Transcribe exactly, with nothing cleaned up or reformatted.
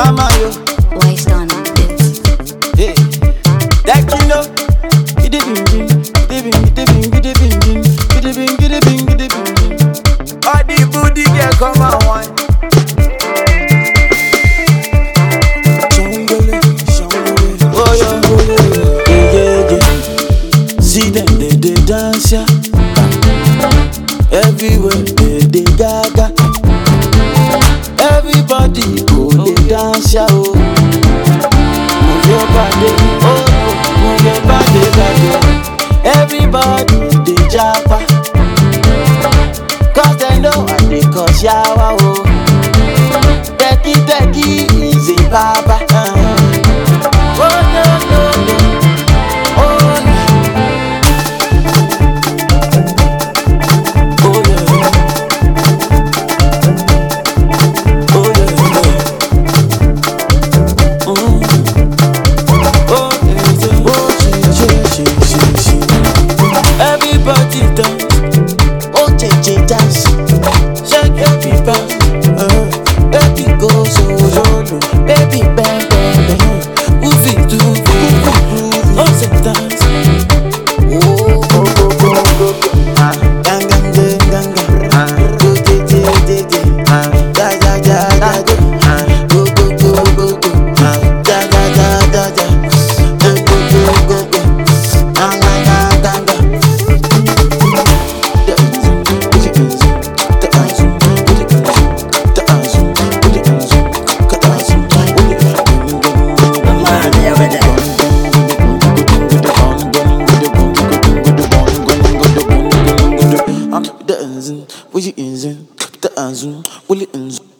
Mama yo, Wise on this. hey, that kilo, giddy bing bing, giddy bing, giddy bing, giddy bing bing, giddy bing, giddy bing, giddy bing bing. All the booty girl come and wine. Shongole, shongole, oh yeah, yeah yeah yeah. See them they they dance ya, everywhere they they gaga. Everybody go they dance ya oh. Move your body, oh, move your body, body. Everybody they japa, cause they know what they cause yawa oh. Teki teki is a baba. Oh no no no, oh yeah, oh yeah, oh yeah, oh. Oh, yeah, oh, she, she, she, she, she. Everybody dance, oh, J J dance, shake your people, uh, baby go so low, baby bang bang bang, move it to move, oh, say dance, oh, go go go go go, ah, gang gang gang gang gang, ah, go J J J J, ah, ja ja ja ja ja, ah, go go go go go, ah, ja ja ja ja ja. Will you